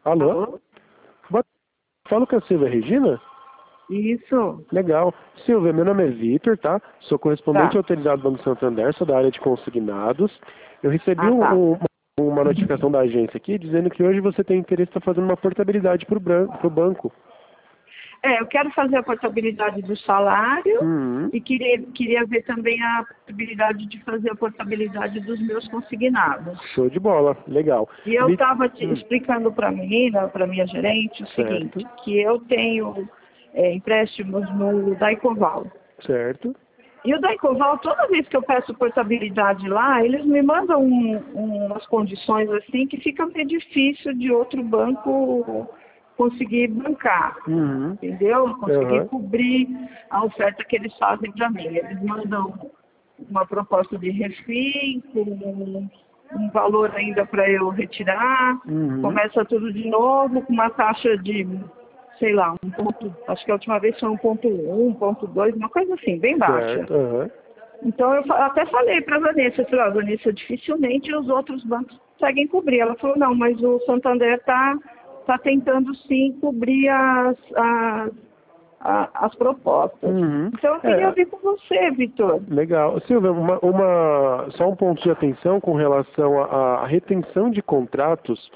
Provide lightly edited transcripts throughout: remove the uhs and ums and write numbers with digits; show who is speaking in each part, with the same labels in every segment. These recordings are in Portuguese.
Speaker 1: Alô?
Speaker 2: Alô?
Speaker 1: Falo com a Silvia Regina?
Speaker 2: Isso.
Speaker 1: Legal. Silvia, meu nome é Vitor, tá? Sou correspondente
Speaker 2: Tá.
Speaker 1: autorizado do Banco Santander, sou da área de consignados. Eu recebi
Speaker 2: Ah, tá.
Speaker 1: uma notificação da agência aqui dizendo que hoje você tem interesse em estar fazendo uma portabilidade para o banco.
Speaker 2: Eu quero fazer a portabilidade do salário
Speaker 1: Uhum.
Speaker 2: e queria ver também a possibilidade de fazer a portabilidade dos meus consignados.
Speaker 1: Show de bola. Legal.
Speaker 2: E eu
Speaker 1: Me-
Speaker 2: estava explicando para a menina, para a minha gerente, o seguinte,
Speaker 1: Certo,
Speaker 2: que eu tenho empréstimos no Daicoval.
Speaker 1: certo.
Speaker 2: E o Daicoval, toda vez que eu peço portabilidade lá, eles me mandam umas condições assim que fica meio difícil de outro banco conseguir bancar,
Speaker 1: Uhum.
Speaker 2: entendeu? Conseguir
Speaker 1: Aham.
Speaker 2: cobrir a oferta que eles fazem para mim. Eles mandam uma proposta de refim, com um valor ainda para eu retirar,
Speaker 1: Uhum.
Speaker 2: começa tudo de novo com uma taxa de, sei lá, acho que a última vez foi 1,1, 1,2, uma coisa assim, bem baixa.
Speaker 1: Certo. Aham.
Speaker 2: Então eu até falei para a Vanessa, eu falei, Vanessa, dificilmente os outros bancos conseguem cobrir. Ela falou, não, mas o Santander tá tentando sim cobrir as propostas.
Speaker 1: Uhum.
Speaker 2: Então eu queria
Speaker 1: É,
Speaker 2: ver com você, Vitor.
Speaker 1: legal. Silvia, só um ponto de atenção com relação à retenção de contratos.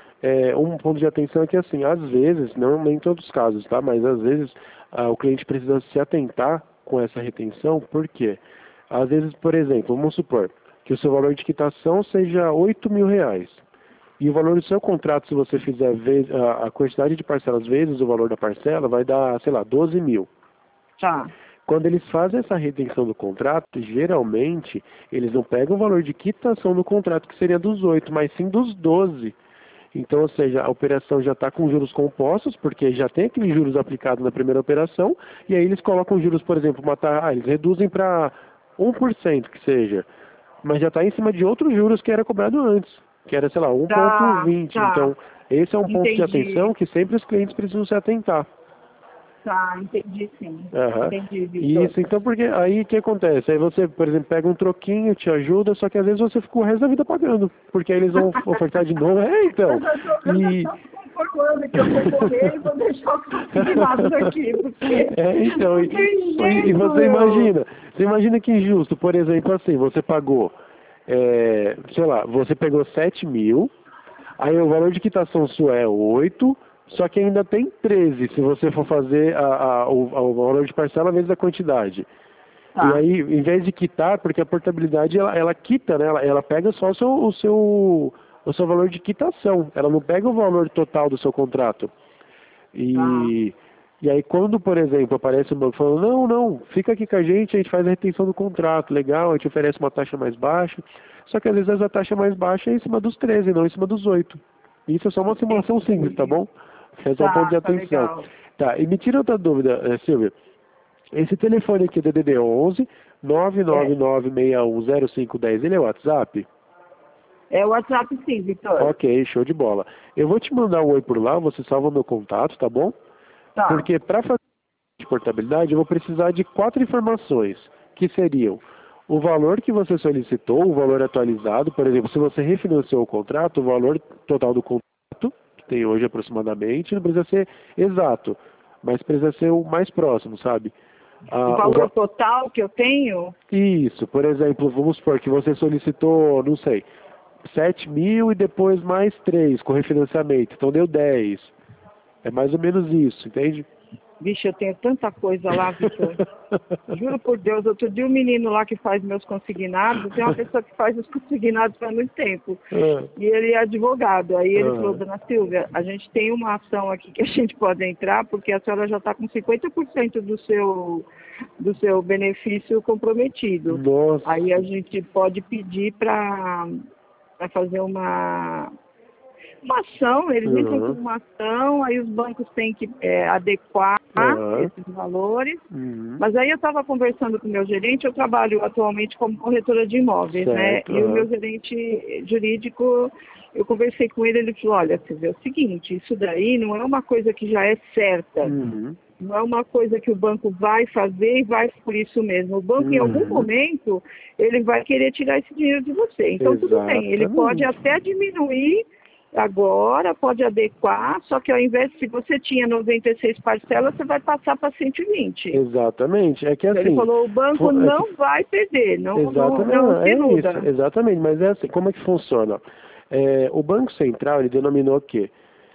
Speaker 1: Um ponto de atenção é que, assim, às vezes, não nem em todos os casos, tá? Mas às vezes o cliente precisa se atentar com essa retenção, por quê? Às vezes, por exemplo, vamos supor que o seu valor de quitação seja R$ 8.000. E o valor do seu contrato, se você fizer a quantidade de parcelas vezes o valor da parcela, vai dar, sei lá, 12.000.
Speaker 2: Tá,
Speaker 1: Quando eles fazem essa retenção do contrato, geralmente eles não pegam o valor de quitação do contrato, que seria dos 8, mas sim dos 12. Então, ou seja, a operação já está com juros compostos, porque já tem aqueles juros aplicados na primeira operação, e aí eles colocam juros, por exemplo, eles reduzem para 1%, que seja, mas já está em cima de outros juros que era cobrado antes, que era, sei lá,
Speaker 2: tá,
Speaker 1: 1,20.
Speaker 2: tá.
Speaker 1: Então, esse é um ponto de
Speaker 2: Entendi.
Speaker 1: atenção que sempre os clientes precisam se atentar.
Speaker 2: Tá, entendi sim.
Speaker 1: Aham.
Speaker 2: Entendi, Vitor.
Speaker 1: Isso, então, porque aí o que acontece? Aí você, por exemplo, pega um troquinho, te ajuda, só que às vezes você fica o resto da vida pagando, porque aí eles vão ofertar de novo. Então.
Speaker 2: Eu já
Speaker 1: E.
Speaker 2: estou me conformando que eu vou correr e vou deixar os consignados aqui, porque
Speaker 1: Então,
Speaker 2: não tem
Speaker 1: e
Speaker 2: jeito,
Speaker 1: você imagina que injusto, por exemplo, assim, você pagou, sei lá, você pegou 7.000, aí o valor de quitação sua é 8, só que ainda tem 13 se você for fazer o valor de parcela vezes a quantidade. E
Speaker 2: Tá,
Speaker 1: aí, em vez de quitar, porque a portabilidade ela quita, né? Ela pega só o seu valor de quitação. Ela não pega o valor total do seu contrato.
Speaker 2: tá.
Speaker 1: E aí, quando, por exemplo, aparece um banco falando, não, não, fica aqui com a gente faz a retenção do contrato, legal, a gente oferece uma taxa mais baixa. Só que às vezes a taxa mais baixa é em cima dos 13, não em cima dos 8. Isso é só uma simulação simples, tá bom? É só um ponto de
Speaker 2: Tá, tá
Speaker 1: atenção.
Speaker 2: legal.
Speaker 1: Tá, e me tira outra dúvida, Silvia. Esse telefone aqui, DDD 11
Speaker 2: É,
Speaker 1: 999610510, ele é o WhatsApp?
Speaker 2: é o WhatsApp sim, Vitor.
Speaker 1: Ok, show de bola. Eu vou te mandar um oi por lá, você salva meu contato, tá bom?
Speaker 2: Tá,
Speaker 1: Porque para fazer de portabilidade eu vou precisar de 4 informações, que seriam o valor que você solicitou, o valor atualizado, por exemplo, se você refinanciou o contrato, o valor total do contrato, que tem hoje aproximadamente, não precisa ser exato, mas precisa ser o mais próximo, sabe?
Speaker 2: o
Speaker 1: Ah,
Speaker 2: valor total que eu tenho,
Speaker 1: Isso, por exemplo, vamos supor que você solicitou, não sei, 7.000 e depois mais 3 com refinanciamento, então deu 10. É mais ou menos isso, entende?
Speaker 2: vixe, eu tenho tanta coisa lá, Vitor. Juro por Deus, outro dia um menino lá que faz meus consignados, tem uma pessoa que faz os consignados faz muito tempo.
Speaker 1: Ah,
Speaker 2: E ele é advogado. Aí ele falou,
Speaker 1: ah,
Speaker 2: dona Silvia, a gente tem uma ação aqui que a gente pode entrar, porque a senhora já está com 50% do seu benefício comprometido. Aí a
Speaker 1: nossa.
Speaker 2: gente pode pedir para fazer uma ação, eles entram com
Speaker 1: Aham,
Speaker 2: uma ação, aí os bancos têm que adequar
Speaker 1: aham,
Speaker 2: esses valores.
Speaker 1: uhum,
Speaker 2: Mas aí eu estava conversando com o meu gerente, eu trabalho atualmente como corretora de imóveis, né?
Speaker 1: certo,
Speaker 2: E o meu
Speaker 1: aham,
Speaker 2: gerente jurídico, eu conversei com ele, ele falou, olha, Silvia, é o seguinte, isso daí não é uma coisa que já é certa.
Speaker 1: uhum,
Speaker 2: Não é uma coisa que o banco vai fazer e vai por isso mesmo. O banco, em algum
Speaker 1: uhum,
Speaker 2: momento, ele vai querer tirar esse dinheiro de você. Então, tudo bem, ele pode
Speaker 1: exatamente.
Speaker 2: até diminuir agora pode adequar, só que ao invés, se você tinha 96 parcelas, você vai passar para 120.
Speaker 1: Exatamente. É que assim...
Speaker 2: Ele falou, o banco não vai perder, não se iluda.
Speaker 1: Isso, exatamente, mas é assim, como é que funciona? O Banco Central, ele denominou que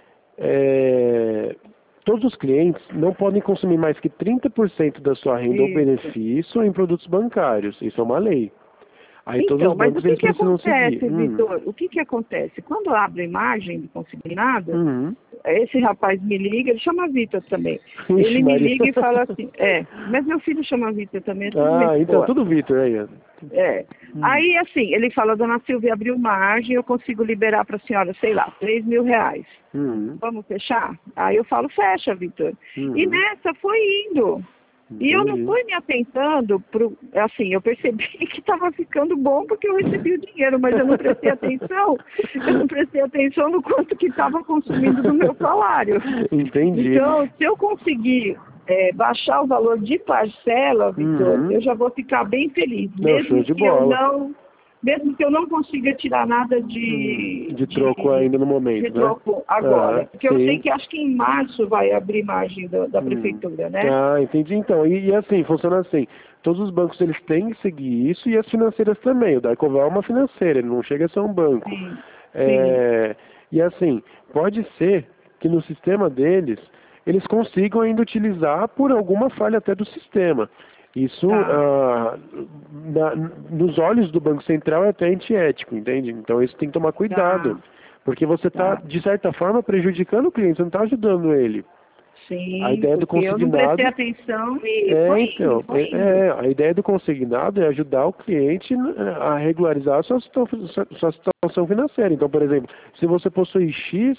Speaker 1: todos os clientes não podem consumir mais que 30% da sua renda ou benefício em produtos bancários. Isso é uma lei. Aí todos os bancos eles precisam seguir.
Speaker 2: Vitor? O que acontece? Quando abre a imagem de consignado, esse rapaz me liga, ele chama Vitor também. Ele me liga e fala assim, mas meu filho chama Vitor também.
Speaker 1: Então tudo Vitor aí.
Speaker 2: Aí assim, ele fala, dona Silvia, abriu margem, eu consigo liberar para a senhora, sei lá, R$3.000. Vamos fechar? Aí eu falo, fecha, Vitor. E nessa foi indo. E eu não fui me atentando, assim, eu percebi que estava ficando bom porque eu recebi o dinheiro, mas eu não prestei atenção no quanto que estava consumindo do meu salário.
Speaker 1: Entendi.
Speaker 2: Então, se eu conseguir baixar o valor de parcela, Vitor, eu já vou ficar bem feliz, mesmo que eu não consiga tirar nada de
Speaker 1: troco ainda no momento,
Speaker 2: de troco agora. Porque eu sei que acho que em março vai abrir margem da prefeitura, né?
Speaker 1: Entendi. Então, e assim, funciona assim. Todos os bancos eles têm que seguir isso e as financeiras também. O Daicoval é uma financeira, ele não chega a ser um banco.
Speaker 2: Sim.
Speaker 1: E assim, pode ser que no sistema deles eles consigam ainda utilizar por alguma falha até do sistema. Isso, nos olhos do Banco Central, é até antiético, entende? Então, isso tem que tomar cuidado. Porque você está, de certa forma, prejudicando o cliente, você não está ajudando ele.
Speaker 2: Sim,
Speaker 1: a ideia do consignado...
Speaker 2: eu não prestei atenção e foi indo.
Speaker 1: A ideia do consignado é ajudar o cliente a regularizar a sua situação financeira. Então, por exemplo, se você possui X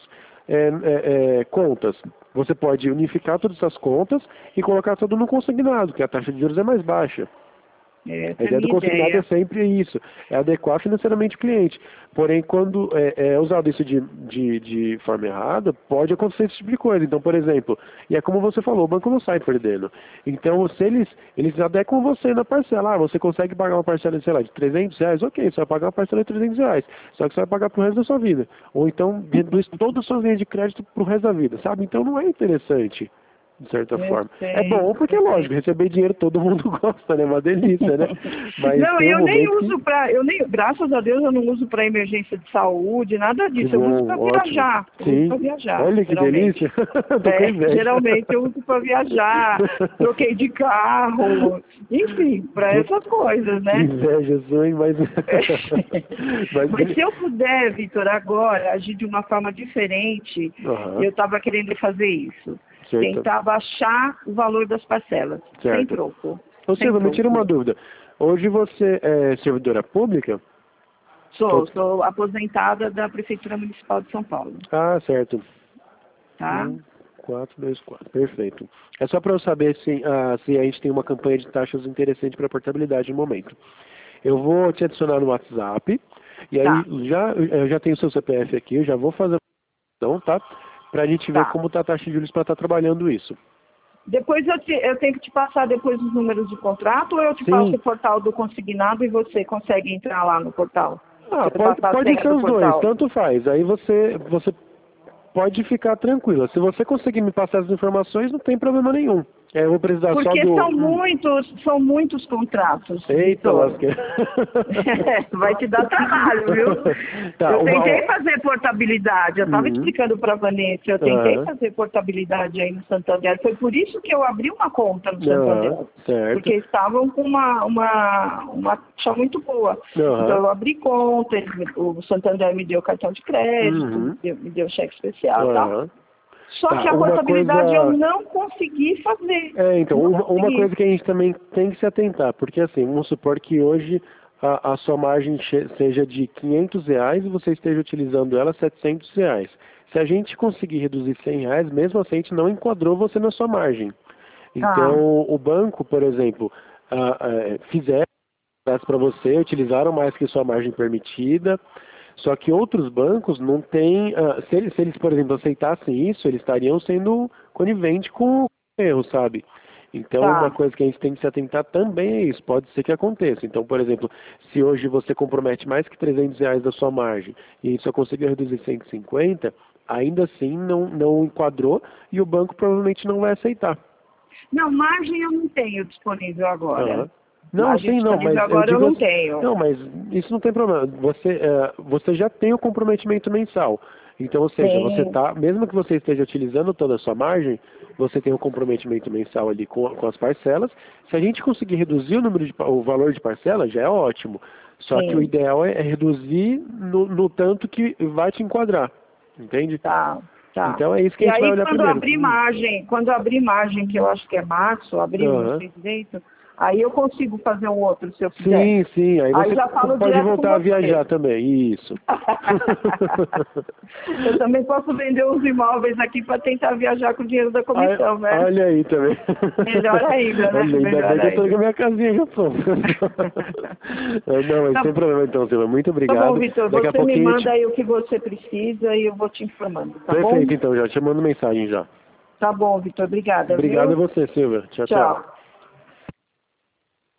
Speaker 1: contas, você pode unificar todas essas contas e colocar tudo no consignado, que a taxa de juros é mais baixa. A ideia do consignado é sempre isso, é adequar financeiramente o cliente. Porém, quando é usado isso de forma errada, pode acontecer esse tipo de coisa. Então, por exemplo, e é como você falou, o banco não sai perdendo. Então, se eles adequam você na parcela, você consegue pagar uma parcela, sei lá, de R$300, ok, você vai pagar uma parcela de R$300, só que você vai pagar pro resto da sua vida. Ou então, reduz todas as suas linhas de crédito pro resto da vida, sabe? Então, não é interessante. De certa forma. É bom porque, lógico, receber dinheiro todo mundo gosta, né? Uma delícia, né? Mas
Speaker 2: não, eu nem uso graças a Deus eu não uso para emergência de saúde, nada disso. Eu uso para viajar.
Speaker 1: Olha que delícia.
Speaker 2: Geralmente eu uso para viajar, troquei de carro, enfim, para essas coisas, né?
Speaker 1: Inveja sua, hein? Mas
Speaker 2: se eu puder, Vitor, agora agir de uma forma diferente, eu estava querendo fazer isso. Tentar baixar o valor das parcelas, sem troco.
Speaker 1: Ô Silvia, me tira uma dúvida. Hoje você é servidora pública?
Speaker 2: Sou aposentada da Prefeitura Municipal de São Paulo.
Speaker 1: Certo.
Speaker 2: Tá?
Speaker 1: 424, perfeito. É só para eu saber se a gente tem uma campanha de taxas interessante para portabilidade no momento. Eu vou te adicionar no WhatsApp, e aí eu já tenho o seu CPF aqui, eu já vou fazer a tá? Pra gente ver como tá a taxa de juros para estar trabalhando isso.
Speaker 2: Depois eu tenho que te passar depois os números de contrato, ou eu te passo o portal do consignado e você consegue entrar lá no portal?
Speaker 1: Pode ser os dois, tanto faz. Aí você pode ficar tranquila. Se você conseguir me passar as informações, não tem problema nenhum. Eu vou precisar
Speaker 2: porque
Speaker 1: só do...
Speaker 2: são muitos contratos.
Speaker 1: Eita, lasqueira.
Speaker 2: Vai te dar trabalho, viu? Eu tentei fazer portabilidade, eu estava explicando para a Vanessa, eu tentei fazer portabilidade aí no Santander. Foi por isso que eu abri uma conta no Santander. Porque estavam com uma taxa muito boa. Então eu abri conta, o Santander me deu cartão de crédito, me deu cheque especial e tal. Só que a portabilidade eu não consegui fazer.
Speaker 1: Então, uma coisa que a gente também tem que se atentar, porque assim, vamos supor que hoje a sua margem seja de R$500 e você esteja utilizando ela R$700. Se a gente conseguir reduzir R$100, mesmo assim a gente não enquadrou você na sua margem. Então, o banco, por exemplo, fizeram para você, utilizaram mais que sua margem permitida. Só que outros bancos não têm... se eles, por exemplo, aceitassem isso, eles estariam sendo coniventes com o erro, sabe? Então,
Speaker 2: Tá.
Speaker 1: uma coisa que a gente tem que se atentar também é isso. Pode ser que aconteça. Então, por exemplo, se hoje você compromete mais que R$ 300 da sua margem e só conseguiu reduzir 150, ainda assim não enquadrou e o banco provavelmente não vai aceitar.
Speaker 2: Não, margem eu não tenho disponível agora.
Speaker 1: Aham. Não,
Speaker 2: Margem
Speaker 1: sim, não, mas
Speaker 2: disponível
Speaker 1: eu
Speaker 2: agora eu
Speaker 1: digo
Speaker 2: não
Speaker 1: assim,
Speaker 2: tenho.
Speaker 1: não, mas isso não tem problema. Você já tem o comprometimento mensal. Então, ou seja, você
Speaker 2: Sim,
Speaker 1: tá, mesmo que você esteja utilizando toda a sua margem, você tem um comprometimento mensal ali com as parcelas. Se a gente conseguir reduzir o valor de parcela, já é ótimo. Só que o
Speaker 2: sim.
Speaker 1: ideal é reduzir no tanto que vai te enquadrar. Entende?
Speaker 2: Tá, tá.
Speaker 1: Então é isso que a
Speaker 2: E
Speaker 1: gente vai
Speaker 2: aí,
Speaker 1: olhar primeiro.
Speaker 2: quando abrir margem, que eu acho que é março, abril, não
Speaker 1: Aham.
Speaker 2: sei direito, aí eu consigo fazer um outro, se eu quiser.
Speaker 1: Sim, sim. Aí
Speaker 2: Aí
Speaker 1: você
Speaker 2: já falo
Speaker 1: pode
Speaker 2: direto com
Speaker 1: voltar a
Speaker 2: você.
Speaker 1: viajar também. Isso.
Speaker 2: Eu também posso vender uns imóveis aqui para tentar viajar com o dinheiro da comissão, né?
Speaker 1: Olha aí também.
Speaker 2: Melhor ainda, né?
Speaker 1: Olha, ainda bem
Speaker 2: Melhor
Speaker 1: que eu tô com
Speaker 2: ainda.
Speaker 1: a minha casinha já pronta. Não, mas
Speaker 2: Tá,
Speaker 1: sem problema então, Silvia. Muito
Speaker 2: tá bom,
Speaker 1: obrigado.
Speaker 2: Vitor.
Speaker 1: Daqui a
Speaker 2: Você me
Speaker 1: pouquinho.
Speaker 2: manda aí o que você precisa e eu vou te informando, tá bom?
Speaker 1: Perfeito, então. Já te mando mensagem já.
Speaker 2: Tá bom, Vitor. Obrigada,
Speaker 1: Obrigado a
Speaker 2: viu?
Speaker 1: você, Silvia. Tchau, tchau.
Speaker 2: Tchau.